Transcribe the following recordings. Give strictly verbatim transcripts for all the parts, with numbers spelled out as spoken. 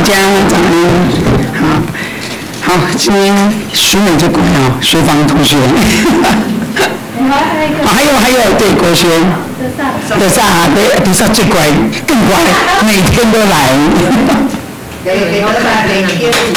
家早安，好，好，今天淑美就乖哦，学芳同学。哦，还有还有，对，国轩，德萨，对，德萨最乖，更乖，每天都来。 有有有，德萨每天都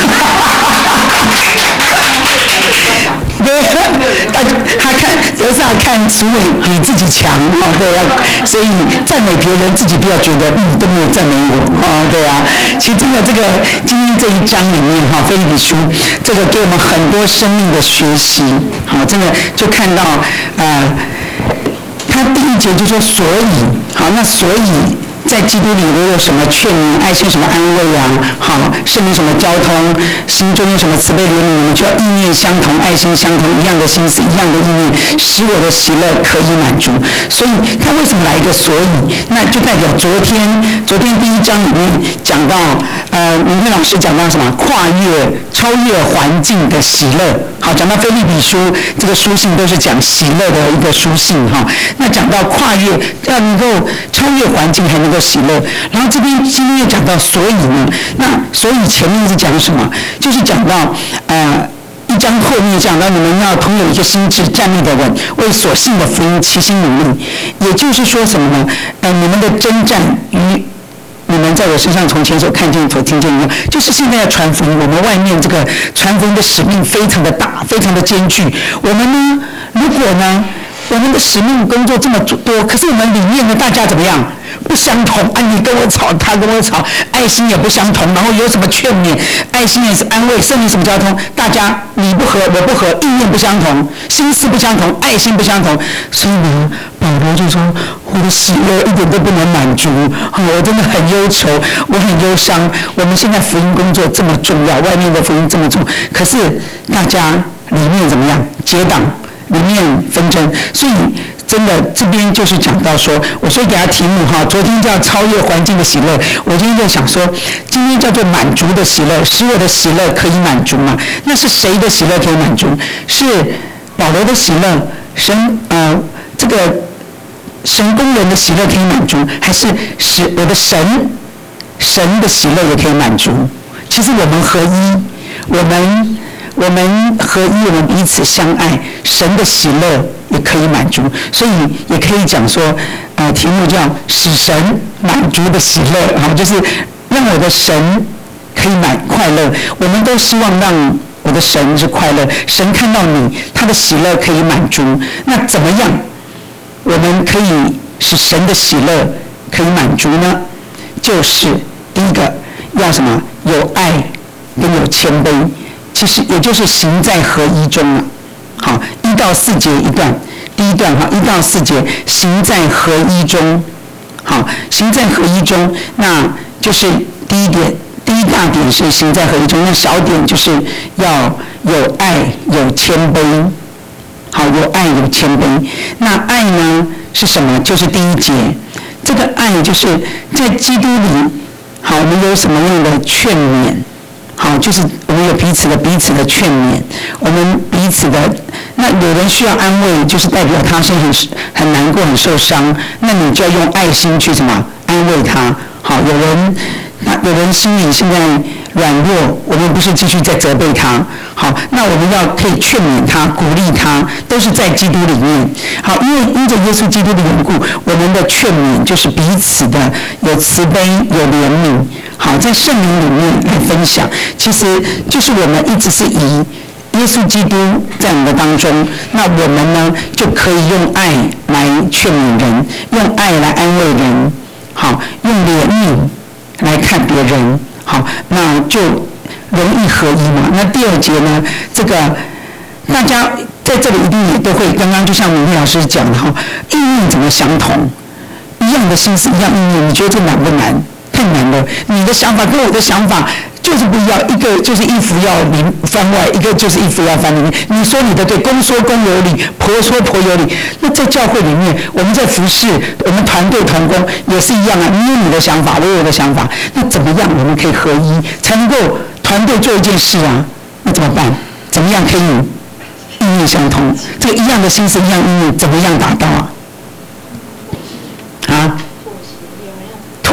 对，他他看德萨看淑美比自己强哦，对啊，所以赞美别人，自己不要觉得嗯都没有赞美我哦，对啊。其实真的这个今天这一章里面哈，腓立比书这个给我们很多生命的学习，好，真的就看到呃，他第一节就说所以，好，那所以。在基督里我有什么劝勉、爱心什么安慰啊？好，圣灵什么交通，心中有什么慈悲怜悯，我们就要意念相同、爱心相同，一样的心思、一样的意念，使我的喜乐可以满足。所以他为什么来一个所以？那就代表昨天昨天第一章里面讲到，呃，明慧老师讲到什么？跨越、超越环境的喜乐。好，讲到腓立比书这个书信都是讲喜乐的一个书信哈。那讲到跨越，要能够超越环境，还能够喜乐。然后这边今天又讲到所以呢，那所以前面是讲什么？就是讲到呃一章后面讲到你们要同有一个心志，站立的稳，为所信的福音齐心努力。也就是说什么呢？呃，你们的征战与你们在我身上从前所看见、所听见一样，就是现在要传福音。我们外面这个传福音的使命非常的大，非常的艰巨。我们呢，如果呢，我们的使命工作这么多，可是我们里面呢，大家怎么样？不相同啊！你跟我吵，他跟我吵，爱心也不相同。然后有什么劝勉，爱心也是安慰，圣灵什么交通？大家你不合，我不合，意念不相同，心思不相同，爱心不相同。所以呢，保罗就说：“我的喜乐一点都不能满足，我真的很忧愁，我很忧伤。我们现在福音工作这么重要，外面的福音这么重，可是大家里面怎么样？结党，里面纷争，所以。”真的，这边就是讲到说，我所以给他题目哈，昨天叫超越环境的喜乐，我今天就想说，今天叫做满足的喜乐，使我的喜乐可以满足嘛？那是谁的喜乐可以满足？是保罗的喜乐，神呃这个神工人的喜乐可以满足，还是使我的神神的喜乐也可以满足？其实我们合一，我们。我们合一，我们彼此相爱，神的喜乐也可以满足，所以也可以讲说，呃，题目叫使神满足的喜乐，好，就是让我的神可以满快乐。我们都希望让我的神是快乐，神看到你，他的喜乐可以满足。那怎么样，我们可以使神的喜乐可以满足呢？就是第一个要什么？有爱跟有谦卑。其实也就是行在合一中了。好，一到四节一段，第一段哈，一到四节行在合一中。好，行在合一中，那就是第一点，第一大点是行在合一中，那小点就是要有爱有谦卑。好，有爱有谦卑。那爱呢是什么？就是第一节，这个爱就是在基督里，好，我们有什么样的劝勉？好，就是我们有彼此的彼此的劝勉，我们彼此的，那有人需要安慰，就是代表他是很很难过、很受伤，那你就要用爱心去什么安慰他。好，有人那有人心里现在软弱，我们不是继续在责备他，好，那我们要可以劝勉他、鼓励他，都是在基督里面。好，因为因着耶稣基督的缘故，我们的劝勉就是彼此的有慈悲、有怜悯。好，在圣灵里面来分享，其实就是我们一直是以耶稣基督在我们的当中，那我们呢就可以用爱来劝勉人，用爱来安慰人，好，用怜悯来看别人，好，那就容易合一嘛。那第二节呢，这个大家在这里一定也都会，刚刚就像明慧老师讲的哈，意念怎么相同，一样的心思，一样意念，你觉得这难不难？太难了，你的想法跟我的想法就是不一样，一个就是一服要里番外，一个就是一服要番里面。你说你的对，公说公有理，婆说婆有理。那在教会里面，我们在服侍，我们团队同工也是一样啊。你有你的想法，我有我的想法，那怎么样我们可以合一，才能够团队做一件事啊？那怎么办？怎么样可以意念相通？这个一样的心思，一样意念，怎么样达到啊？啊？妥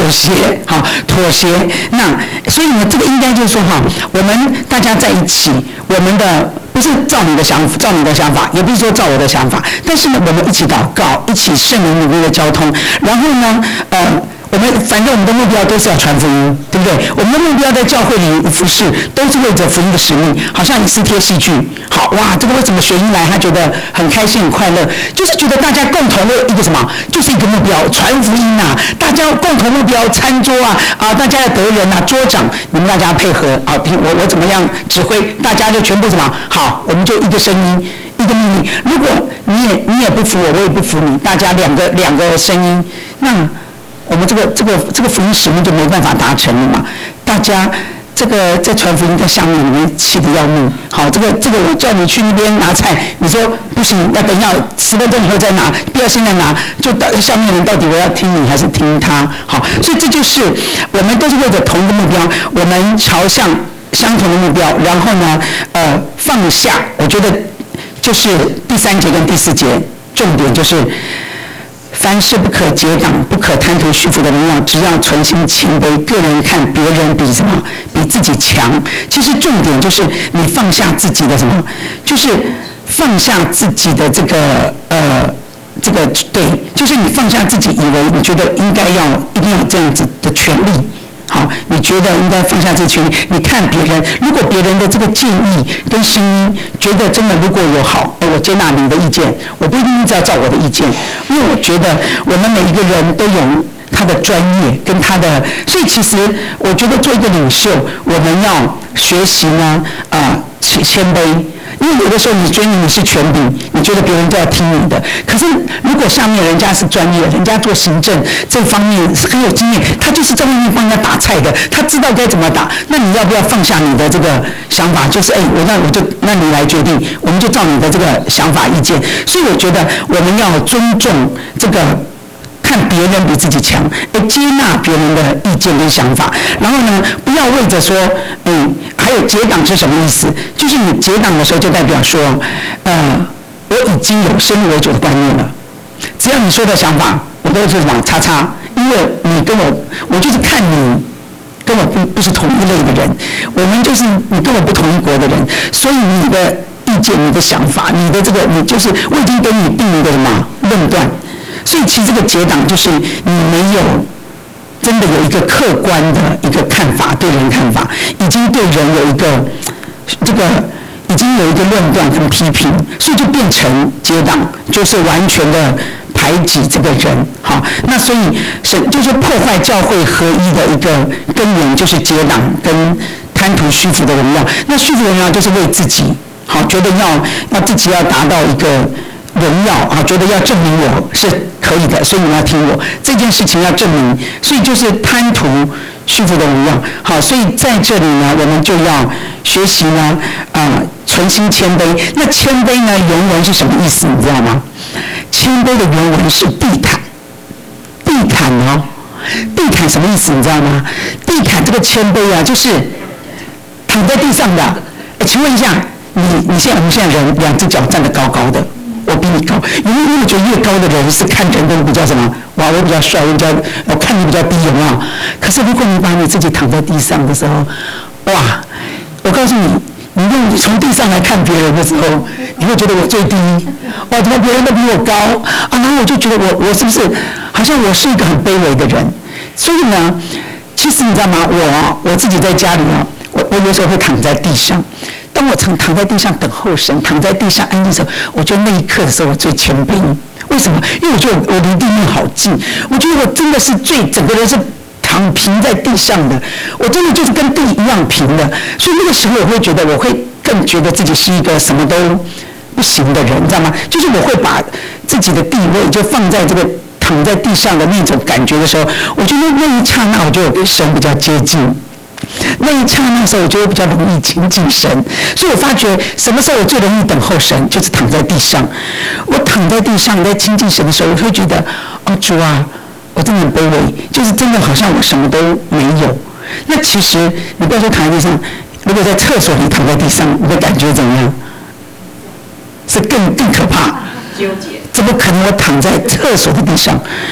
协，好妥协。那所以呢，这个应该就是说哈，我们大家在一起，我们的不是照你的想法，照你的想法，也不是说照我的想法，但是呢，我们一起祷告，一起圣灵努力的交通，然后呢，呃。我们反正我们的目标都是要传福音，对不对？我们的目标在教会里服侍，都是为着福音的使命。好像以斯帖戏剧，好哇，这个为什么学英来他觉得很开心很快乐？就是觉得大家共同的一个什么，就是一个目标，传福音啊！大家共同目标，餐桌啊啊，大家要得人啊，桌长，你们大家配合啊，听我我怎么样指挥，大家就全部什么好，我们就一个声音。一个命令，如果你也你也不服我，我也不服你，大家两个两个声音，那我们这个这个这个福音使命就没办法达成了嘛？大家这个在传福音在下面，你们气得要命。好，这个这个我叫你去那边拿菜，你说不行，要等一下十分钟以后再拿，不要现在拿。就到下面人到底我要听你还是听他？好，所以这就是我们都是为着同一个目标，我们朝向相同的目标，然后呢，呃，放下。我觉得就是第三节跟第四节重点就是。凡事不可结党，不可贪图虚浮的荣耀，只要存心谦卑。个人看别人比什么，比自己强。其实重点就是你放下自己的什么，就是放下自己的这个呃这个对，就是你放下自己以为你觉得应该要一定要这样子的权利。好，你觉得应该放下这个权利？你看别人，如果别人的这个建议跟声音，觉得真的如果有好，我接纳你的意见，我不一定一直要照我的意见，因为我觉得我们每一个人都有他的专业跟他的，所以其实我觉得做一个领袖，我们要学习呢，啊、呃，谦卑。因为有的时候你觉得你是权柄，你觉得别人都要听你的。可是如果下面人家是专业，人家做行政这方面是很有经验，他就是在外面帮人家打菜的，他知道该怎么打。那你要不要放下你的这个想法？就是哎，我那我就那你来决定，我们就照你的这个想法意见。所以我觉得我们要尊重这个。看别人比自己强，而接纳别人的意见跟想法，然后呢，不要为着说，嗯，还有结党是什么意思？就是你结党的时候，就代表说，呃，我已经有先入为主的观念了，只要你说的想法，我都是往叉叉，因为你跟我，我就是看你跟我不不是同一类的人，我们就是你跟我不同一国的人，所以你的意见、你的想法、你的这个，你就是我已经给你定一个什么论断。所以其实这个结党就是你没有真的有一个客观的一个看法，对人看法，已经对人有一个这个已经有一个论断跟批评，所以就变成结党，就是完全的排挤这个人。好，那所以神就是破坏教会合一的一个根源，就是结党跟贪图虚浮的荣耀。那虚浮的荣耀就是为自己，好，觉得要要自己要达到一个。荣耀啊，觉得要证明我是可以的，所以你要听我这件事情要证明，所以就是贪图虚浮的荣耀。好，所以在这里呢，我们就要学习呢，啊、呃，存心谦卑。那谦卑呢，原文是什么意思？你知道吗？谦卑的原文是地毯，地毯哦，地毯什么意思？你知道吗？地毯这个谦卑啊，就是躺在地上的。哎，请问一下，你你现在我们现在人两只脚站得高高的。我比你高，因为因为觉得越高的人是看人都比较什么，哇，我比较帅，我比较，我看你比较低，有没有？可是如果你把你自己躺在地上的时候，哇，我告诉你，你用从地上来看别人的时候，你会觉得我最低，哇，怎么别人都比我高啊？然后我就觉得我我是不是好像我是一个很卑微的人？所以呢，其实你知道吗？我我自己在家里啊，我我有时候会躺在地上。当我曾躺在地上等候神，躺在地上安静的时候，我觉得那一刻的时候我最谦卑。为什么？因为我觉得我离地面好近，我觉得我真的是最整个人是躺平在地上的，我真的就是跟地一样平的。所以那个时候我会觉得，我会更觉得自己是一个什么都不行的人，你知道吗？就是我会把自己的地位就放在这个躺在地上的那种感觉的时候，我觉得那一刹那我就跟神比较接近。那一刹那时候，我就会比较容易亲近神，所以我发觉什么时候我最容易等候神，就是躺在地上。我躺在地上在亲近神的时候，我会觉得，哦主啊，我真的很卑微，就是真的好像我什么都没有。那其实你不要说躺在地上，如果在厕所里躺在地上，你的感觉怎么样？是更更可怕。 纠结。 怎么可能我躺在厕所的地上？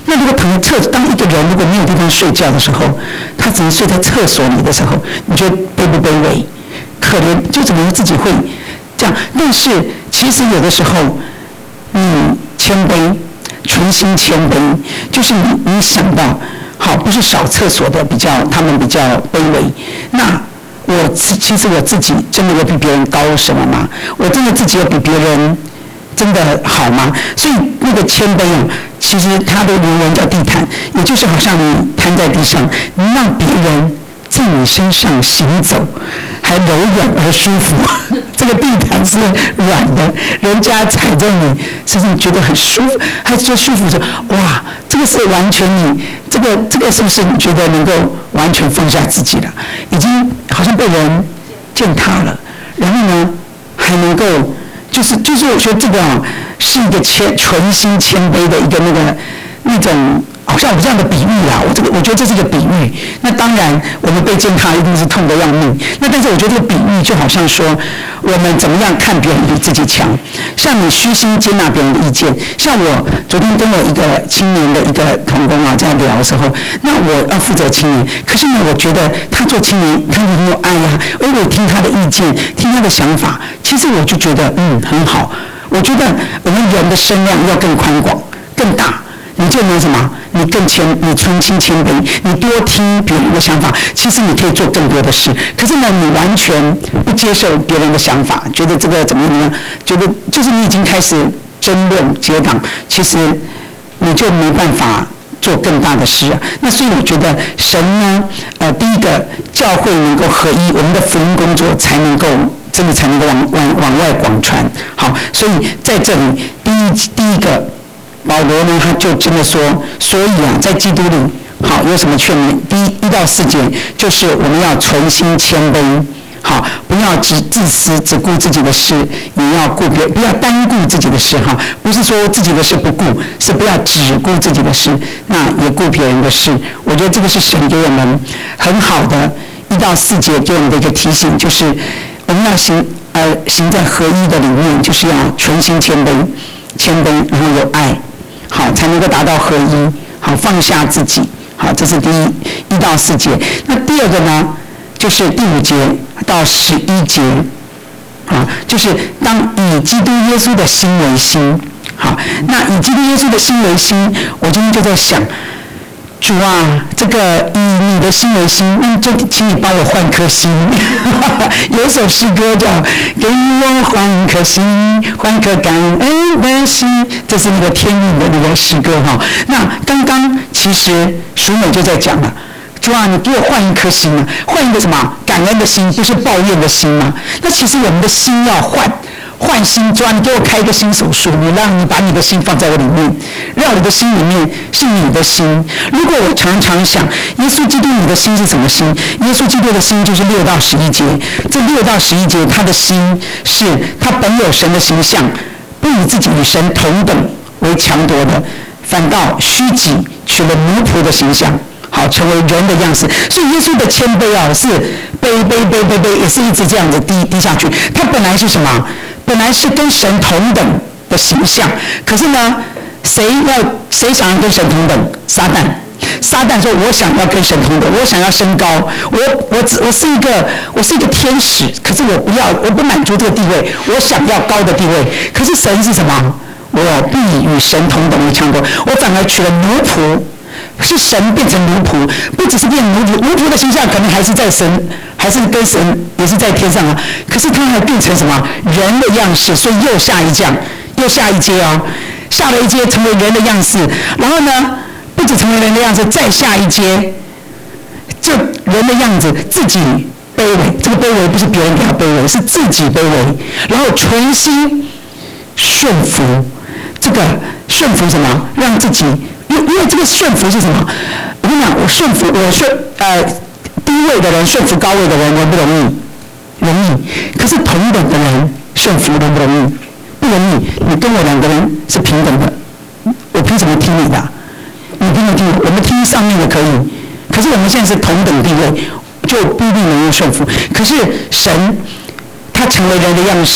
那如果躺在厕，当一个人如果没有地方睡觉的时候，他只能睡在厕所里的时候，你觉得卑不卑微？可怜，就怎么自己会这样？但是其实有的时候，你谦卑，存心谦卑，就是你你想到，好，不是扫厕所的比较，他们比较卑微。那我自其实我自己真的有比别人高什么吗？我真的自己有比别人真的好吗？所以那个谦卑啊，其实它的原文叫地毯，也就是好像你摊在地上，你让别人在你身上行走，还柔软而舒服。这个地毯是软的，人家踩在你身上觉得很舒服，还说舒服说哇，这个是完全你这个这个是不是你觉得能够完全放下自己了？已经好像被人践踏了，然后呢还能够就是就是我觉得这个啊是一个谦存心谦卑的一个那个那种。好像有这样的比喻啦，我这个我觉得这是一个比喻。那当然，我们被践踏一定是痛得要命。那但是我觉得这个比喻就好像说，我们怎么样看别人比自己强。像你虚心接纳别人的意见，像我昨天跟我一个青年的一个同工啊这样聊的时候，那我要负责青年，可是呢，我觉得他做青年，他很有爱呀、啊，而我听他的意见，听他的想法，其实我就觉得嗯很好。我觉得我们人的声量要更宽广、更大。你就能什么？你更谦，你存心谦卑，你多听别人的想法，其实你可以做更多的事。可是呢，你完全不接受别人的想法，觉得这个怎么样？觉得就是你已经开始争论结党，其实你就没办法做更大的事啊。那所以我觉得神呢，呃，第一个教会能够合一，我们的福音工作才能够真的才能够往往往外广传。好，所以在这里第一第一个。保罗呢，他就真的说，所以啊，在基督里，好有什么劝勉？第一一到四节，就是我们要存心谦卑，好，不要只自私，只顾自己的事，也要顾别，不要单顾自己的事哈，不是说自己的事不顾，是不要只顾自己的事，那也顾别人的事。我觉得这个是神给我们很好的一到四节给我们的一个提醒，就是我们要行呃行在合一的里面，就是要存心谦卑，谦卑然后有爱。好，才能够达到合一。好，放下自己。好，这是第一一到四节。那第二个呢，就是第五节到十一节。啊，就是当以基督耶稣的心为心。好，那以基督耶稣的心为心，我今天就在想，主啊，这个以你的心为心，那就请你帮我换颗心。有一首诗歌叫“给我换颗心，换颗感恩的心”，这是那个天韵的那个诗歌哈。那刚刚其实淑美就在讲了，主啊，你给我换一颗心啊，换一个什么感恩的心，不是抱怨的心吗？那其实我们的心要换。换心砖，你给我开一个新手术，你让你把你的心放在我里面，让我的心里面是你的心。如果我常常想，耶稣基督你的心是什么心？耶稣基督的心就是六到十一节。这六到十一节，他的心是他本有神的形象，不以自己与神同等为强夺的，反倒虚己，取了奴仆的形象。好，成为人的样式。所以耶稣的谦卑啊，是卑卑卑卑卑，也是一直这样子低低下去。他本来是什么？本来是跟神同等的形象，可是呢，谁要谁想要跟神同等？撒旦。撒旦说：“我想要跟神同等，我想要升高，我我我是一个我是一个天使，可是我不要，我不满足这个地位，我想要高的地位。可是神是什么？我必与神同等为强夺，我反而取了奴仆。”是神变成奴仆，不只是变奴仆，奴仆的形象可能还是在神，还是跟神也是在天上啊。可是他还变成什么人的样式，所以又下一降，又下一阶哦，下了一阶成为人的样式。然后呢，不止成为人的样式，再下一阶，这人的样子自己卑微，这个卑微不是别人给他卑微，是自己卑微，然后存心顺服，这个顺服什么？让自己。因为这个顺服是什么？我跟你讲，我顺服，我顺呃低位的人顺服高位的人容不容易？容易。可是同等的人顺服容不容易？不容易。你跟我两个人是平等的，我凭什么听你的？你凭什么听？我们听上面的可以，可是我们现在是同等地位，就不一定能够顺服。可是神他成为人的样式，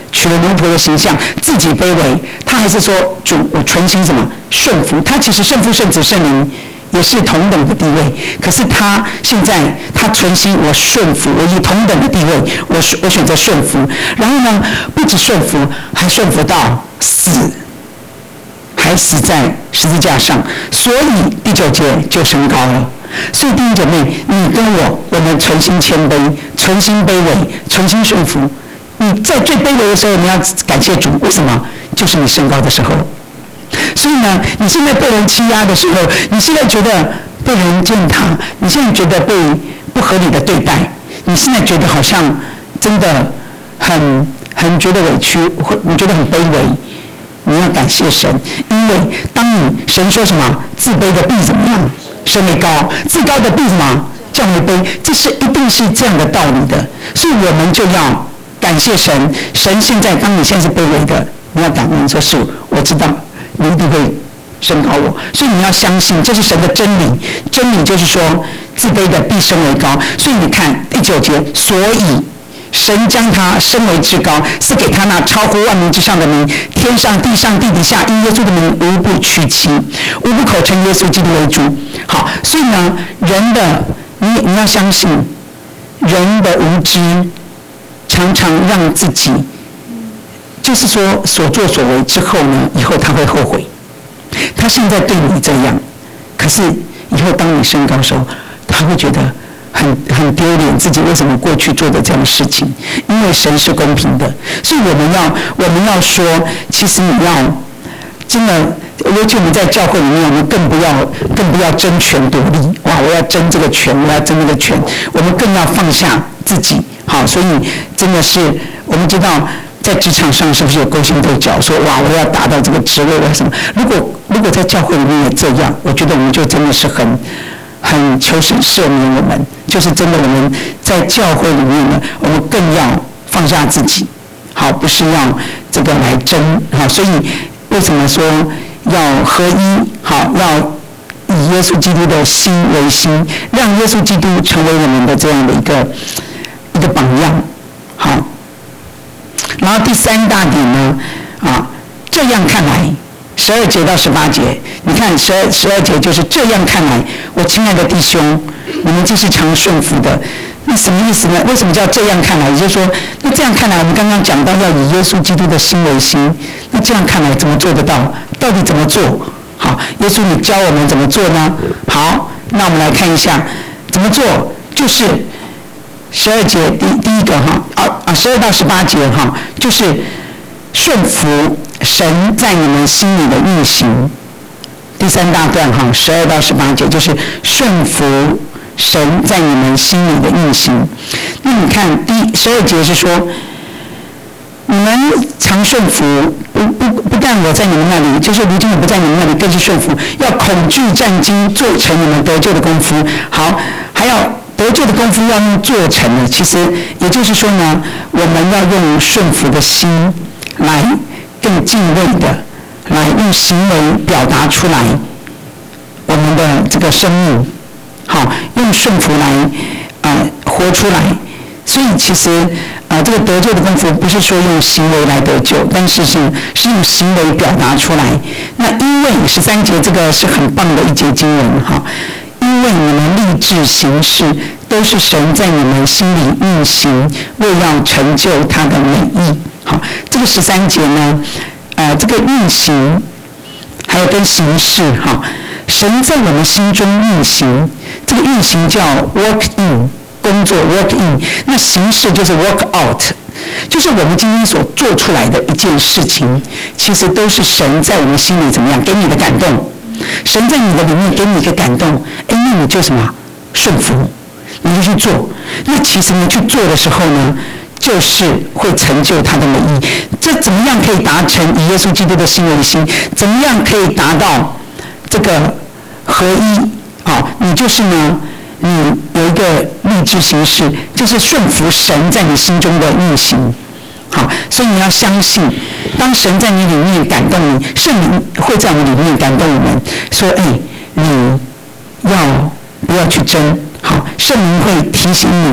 取了奴仆的形象，自己卑微，他还是说主，我存心什么顺服。他其实圣父、圣子、圣灵也是同等的地位，可是他现在他存心我顺服，我以同等的地位，我我选择顺服。然后呢，不止顺服，还顺服到死，还死在十字架上。所以第九节就升高了。所以弟兄姐妹，你跟我，我们存心谦卑，存心卑微，存心顺服。你在最卑微的时候，你要感谢主，为什么？就是你升高的时候。所以呢，你现在被人欺压的时候，你现在觉得被人践踏，你现在觉得被不合理的对待，你现在觉得好像真的很很觉得委屈，你觉得很卑微，你要感谢神，因为当你神说什么自卑的必怎么样升为高，自高的必什么降为卑，这是一定是这样的道理的。所以我们就要感谢神，神现在当你现在是卑微的，你要感恩说是我知道你一定会升高我，所以你要相信这是神的真理。真理就是说自卑的必升为高。所以你看第九节，所以神将他升为至高，是给他那超乎万名之上的名，天上地上地底下因耶稣的名无不屈膝，无不口称耶稣基督为主。好，所以呢，人的你你要相信，人的无知常常让自己就是说所作所为之后呢，以后他会后悔。他现在对你这样，可是以后当你升高的时候，他会觉得很很丢脸，自己为什么过去做的这样的事情？因为神是公平的，所以我们要我们要说，其实你要真的，尤其我们在教会里面，我们更不要更不要争权夺利。哇，我要争这个权，我要争那个权，我们更要放下自己。好，所以真的是我们知道。在职场上是不是有勾心斗角？说哇，我要达到这个职位，为什么？如果如果在教会里面也这样，我觉得我们就真的是很很求神赦免我们，就是真的我们在教会里面呢，我们更要放下自己，好，不是要这个来争，好，所以为什么说要合一？好，要以耶稣基督的心为心，让耶稣基督成为我们的这样的一个一个榜样，好。然后第三大点呢，啊，这样看来，十二节到十八节，你看十二十二节就是这样看来，我亲爱的弟兄，你们既是常顺服的，那什么意思呢？为什么叫这样看来？也就是说，那这样看来，我们刚刚讲到要以耶稣基督的心为心，那这样看来怎么做得到？到底怎么做？好，耶稣你教我们怎么做呢？好，那我们来看一下怎么做，就是十二节第第一个哈啊啊十二到十八节哈，就是顺服神在你们心里的运行。第三大段哈，十二到十八节就是顺服神在你们心里的运行。那你看第十二节是说，你们常顺服，不不不但我在你们那里，就是如今我不在你们那里，更是顺服，要恐惧战兢，做成你们得救的功夫。好，还要得救的功夫要用做成的，其实也就是说呢，我们要用顺服的心来更敬畏的，来用行为表达出来我们的这个生命，好，用顺服来呃活出来。所以其实呃这个得救的功夫不是说用行为来得救，但是是是用行为表达出来。那因为十三节这个是很棒的一节经文哈。因为你们立志行事，都是神在你们心里运行，为要成就他的美意。好，这个十三节呢，呃，这个运行还有跟行事，哈，神在我们心中运行，这个运行叫 work in， 工作 work in， 那行事就是 work out， 就是我们今天所做出来的一件事情，其实都是神在我们心里怎么样给你的感动。神在你的里面给你一个感动，哎，那你就什么顺服，你就去做。那其实你去做的时候呢，就是会成就他的美意。这怎么样可以达成以耶稣基督的心为心？怎么样可以达到这个合一？好，你就是呢，你有一个立志行事，就是顺服神在你心中的运行。好，所以你要相信，当神在你里面感动你，圣灵会在我们里面感动我们，说：“哎，你要不要去争？”好，圣灵会提醒你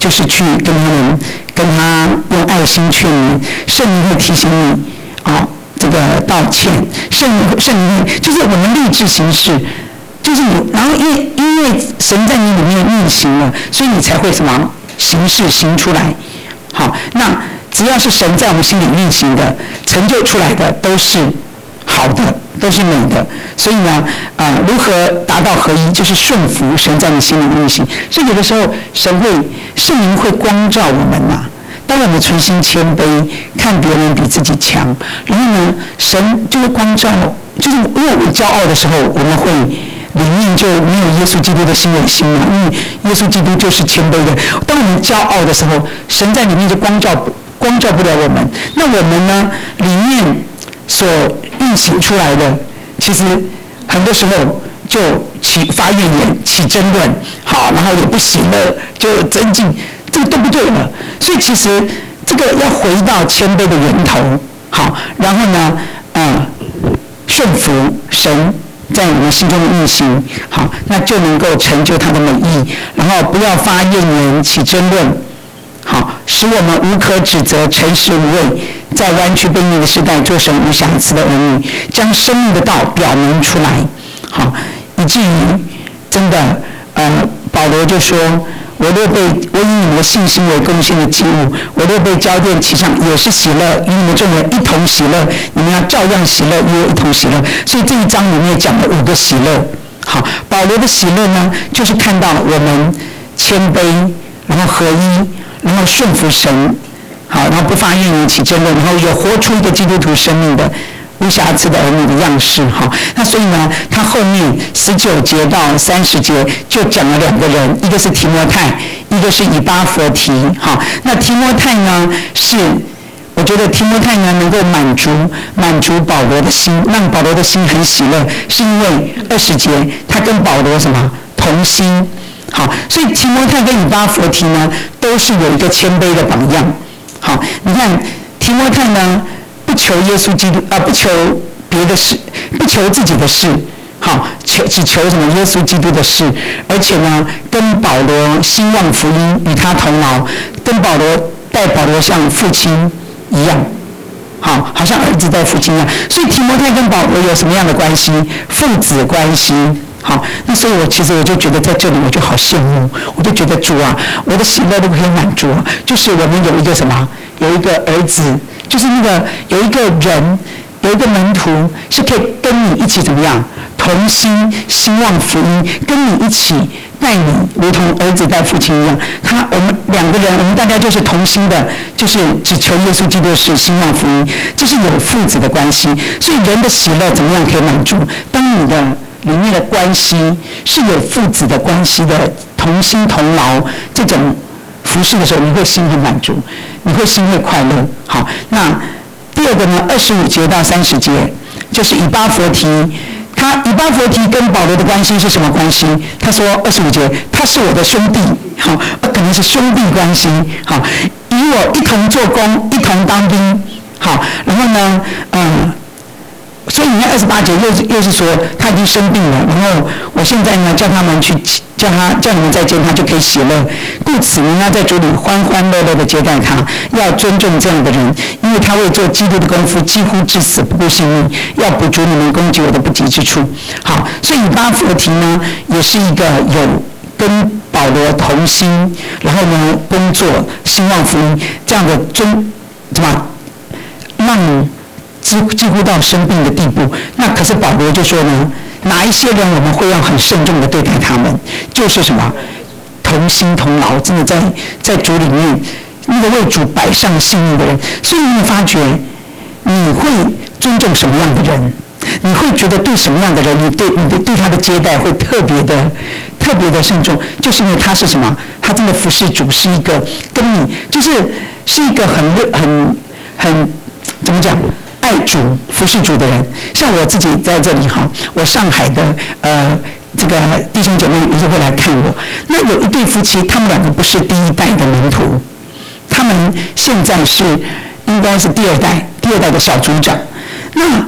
就是去跟他们跟他用爱心劝勉，圣灵会提醒你啊、哦，这个道歉，圣灵圣灵就是我们立志行事。就是你，然后因为因为神在你里面运行了，所以你才会什么行事行出来。好，那只要是神在我们心里运行的，成就出来的都是好的，都是美的。所以呢，啊、呃，如何达到合一，就是顺服神在你心里运行。所以有的时候神会圣灵会光照我们呐、啊。当我们存心谦卑，看别人比自己强，然后呢，神就会光照，就是因为我骄傲的时候，我们会。里面就没有耶稣基督的心有心嘛，因为耶稣基督就是谦卑的。当我们骄傲的时候，神在里面就光照光照不了我们。那我们呢，里面所运行出来的，其实很多时候就起发怨言、起争论，好，然后也不行了，就增进，这个都不对了。所以其实这个要回到谦卑的源头，好，然后呢，嗯，顺服神。在我们心中的运行，好，那就能够成就他的美意。然后不要发怨言、起争论，好，使我们无可指责、诚实无畏，在弯曲悖逆的时代，做神无瑕疵的儿女，将生命的道表明出来，好，以至于真的，呃，保罗就说。我若被我以你们的信心为贡献的祭物，我若被交奠其上，也是喜乐，与你们众人一同喜乐。你们要照样喜乐，与我一同喜乐。所以这一章里面讲了五个喜乐。好，保罗的喜乐呢，就是看到我们谦卑，然后合一，然后顺服神，好，然后不发怨言起争论，然后有活出一个基督徒生命的。无瑕疵的儿女的样式，哈，那所以呢，他后面十九节到三十节就讲了两个人，一个是提摩太，一个是以巴弗提，哈。那提摩太呢，是我觉得提摩太呢能够满足满足保罗的心，让保罗的心很喜乐，是因为二十节他跟保罗什么同心，好，所以提摩太跟以巴弗提呢都是有一个谦卑的榜样，好，你看提摩太呢。不求耶稣基督啊、呃，不求别的事，不求自己的事，好，求只求什么耶稣基督的事，而且呢，跟保罗兴旺福音，与他同劳，跟保罗带保罗像父亲一样，好，好像儿子带父亲一样。所以提摩太跟保罗有什么样的关系？父子关系。好，那所以我其实我就觉得在这里我就好羡慕，我就觉得主啊，我的喜乐都可以满足，就是我们有一个什么，有一个儿子。就是那个有一个人，有一个门徒是可以跟你一起怎么样同心兴旺福音，跟你一起带你，如同儿子带父亲一样。他我们两个人，我们大家就是同心的，就是只求耶稣基督的事，兴旺福音，这是有父子的关系。所以人的喜乐怎么样可以满足？当你的里面的关系是有父子的关系的，同心同劳这种。服侍的时候，你会心很满足，你会心会快乐。好，那第二个呢，二十五节到三十节，就是以巴弗提，他以巴弗提跟保罗的关系是什么关系？他说二十五节，他是我的兄弟，好，可能是兄弟关系，好，与我一同做工，一同当兵，好，然后呢，嗯。所以你看二十八节又是又是说他已经生病了，然后我现在呢叫他们去叫他叫你们再见他就可以喜乐，故此你要在主里欢欢乐乐的接待他，要尊重这样的人，因为他为做基督的功夫几乎至死不顾性命，要补足你们攻击我的不及之处。好，所以以巴弗提呢也是一个有跟保罗同心，然后呢工作兴旺福音这样的尊什么让几几乎到生病的地步，那可是保罗就说呢，哪一些人我们会要很慎重的对待他们，就是什么同心同劳，真的在在主里面那个为主摆上性命的人。所以你会发觉，你会尊重什么样的人，你会觉得对什么样的人，你对你对对他的接待会特别的特别的慎重，就是因为他是什么？他真的服侍主是一个跟你就是是一个很很很怎么讲？爱主服侍主的人，像我自己在这里哈，我上海的呃这个弟兄姐妹也是会来看我。那有一对夫妻，他们两个不是第一代的门徒，他们现在是应该是第二代，第二代的小组长。那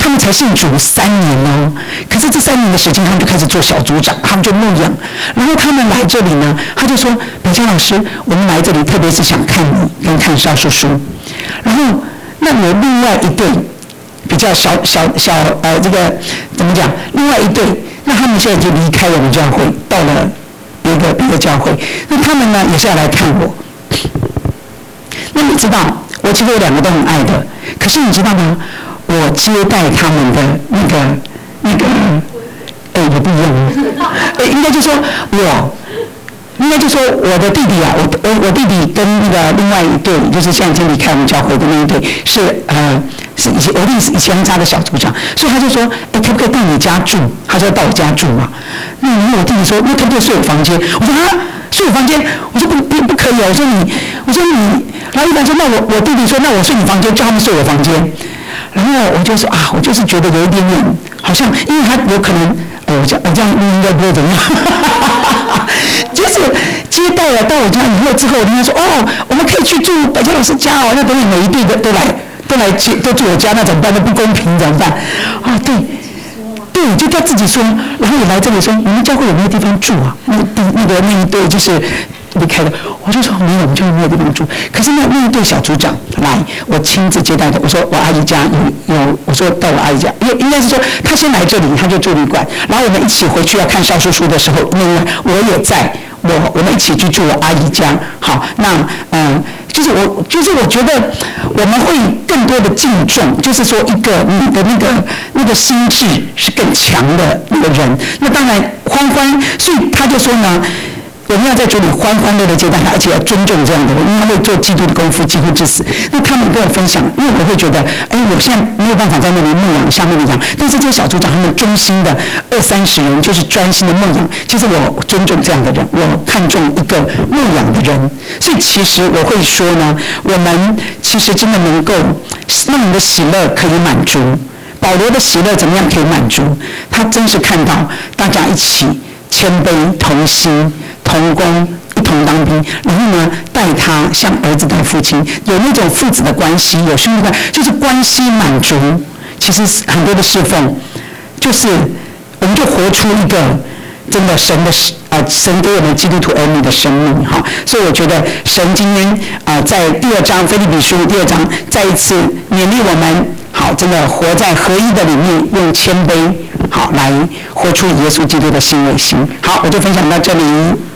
他们才信主三年哦，可是这三年的时间，他们就开始做小组长，他们就牧养。然后他们来这里呢，他就说：“北江老师，我们来这里特别是想看你，跟看少数书。”然后那有另外一对比较小小小呃，这个怎么讲？另外一对，那他们现在就离开我们教会，到了别的别的教会。那他们呢，也是要来看我。那你知道，我其实有两个都很爱的，可是你知道吗？我接待他们的那个那个，哎，也不一样，哎，应该就说我，应该就说我的弟弟啊，我我我弟弟跟那个另外一对，就是现在已经离开我们教会的那一对，是呃是以前我弟是以前家的小组长，所以他就说，哎，可不可以到你家住？他说到我家住嘛。那然后我弟弟说，那可不可以睡我房间？我说啊，睡我房间？我说不不不可以啊！我说你，我说你，然后一般说，那我我弟弟说，那我睡你房间，叫他们睡我房间。然后我就说啊，我就是觉得有一点点，好像因为他有可能，呃，我这样我这样应该不会怎么样，就是接待了到我家以后之后，人家说哦，我们可以去住百江老师家哦，那等你每一对都都来都来接都住我家，那怎么办？那不公平怎么办？啊，对。对，就他自己说，然后也来这里说，你们教会有没有地方住啊？那那个那一对就是离开的，我就说没有，我们就没有地方住。可是那那一对小组长来，我亲自接待的。我说我阿姨家有有，我说到我阿姨家，因为应该是说他先来这里，他就住旅馆，然后我们一起回去要看少数书的时候，那个我也在，我我们一起去住我阿姨家。好，那嗯。就是我，就是我觉得我们会更多的敬重，就是说一个你的那个那个心智是更强的那个人。那当然欢欢，所以他就说呢，我们要在这里欢欢乐乐接待他，而且要尊重这样的人，因为他会做基督的功夫，基督至死。那他们跟我分享，因为我会觉得，哎，我现在没有办法在那里牧养，像那里讲，但是这些小组长他们忠心的二三十人，就是专心的牧养。其实我尊重这样的人，我看重一个牧养的人。所以其实我会说呢，我们其实真的能够让你的喜乐可以满足。保罗的喜乐怎么样可以满足？他真是看到大家一起谦卑同心同工，一同当兵，然后呢带他像儿子带父亲，有那种父子的关系，有兄弟关，就是关系满足。其实很多的侍奉，就是我们就活出一个真的神的啊、呃，神给我们基督徒儿女的生命哈。所以我觉得神今天啊、呃，在第二章腓立比书第二章再一次勉励我们，好，真的活在合一的里面，用谦卑好来活出耶稣基督的新卫星。好，我就分享到这里。